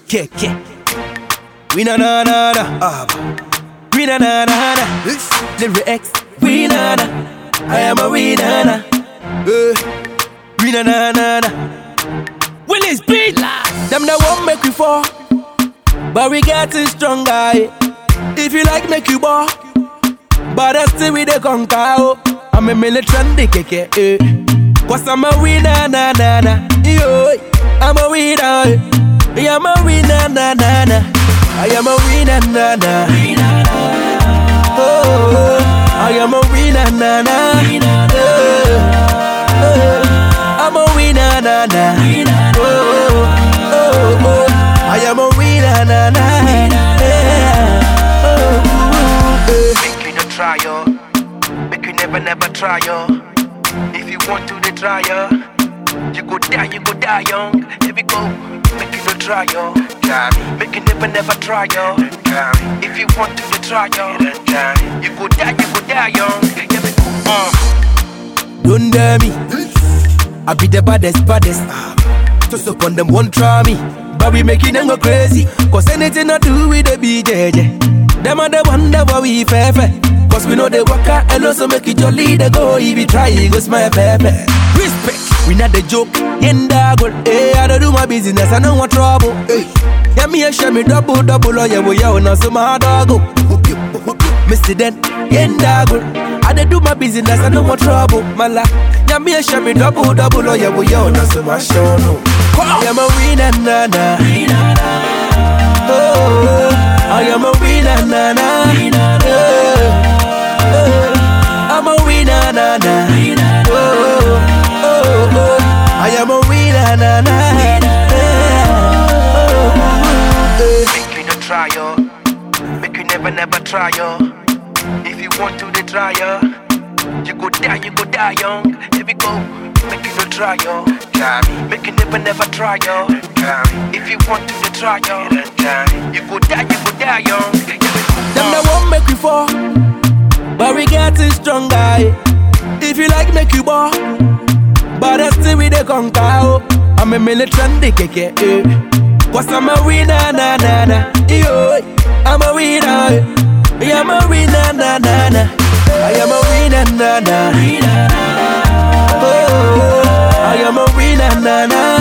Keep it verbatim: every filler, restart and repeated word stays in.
K K. We na na na na. Ah. We na na na na. Lyrics. We na na. I am a we na na. Uh. We na na na na. Willis beat. Them that won't make we fall, but we getting stronger. If you like, make you ball, but I still with the conquer. I'm a militant K K. Eh. Cause I'm a winner, na na na. Yo, I'm a winner. I'm a winner, na na na. I am a winner, na na. Oh, I am a winner, na na. Oh, oh, I'm a winner, na na. Oh, oh, oh, I am a winner, na na. Oh, oh, make you no try, yo. Make you never, never try, yo. If you want to the try, yo, you go die, you go die young. Here we go. Make you no try, yo. Make you never, never try, yo. If you want to the try, yo, you go die, you go die young. Here we go. Uh. Don't dare me. I be the baddest, baddest. Just upon them won't try me, but we making them go crazy. Cause anything I do with the B J J, them are the one that we fair fair. Cause we know they work out and also make it jolly. They go if you try, it goes my pepe. Respect, we not the joke. Yenda good, hey, I don't do my business, I don't want trouble. Hey, yeah, me and share me double, double, oh yeah, we are now so my dog. Mister Den, yenda good, I don't do my business, I don't want trouble. My life, yeah, me and share me double, double, oh yeah, we are now so my show. No, I am a winner, na na. Oh, I am a winner, na na. I'm a winner, na na. Oh, oh, oh, I am a winner, na na. Make you no try, yo. Make you never, never try, yo. If you want to the try, yo, you go die, you go die young. Here we go. Make you no try, yo. Make you never, never try, yo. If you want to the try, yo, you go die, you go die young. Them that won't make we fall, but we getting stronger. If you like, make you ball, but I still with the conquer. I'm a militant K K. Cause I'm a winner, na na na. Yo, I'm a winner. I'm a winner, na na na. I am a winner, na na. Oh, I am a winner, na na.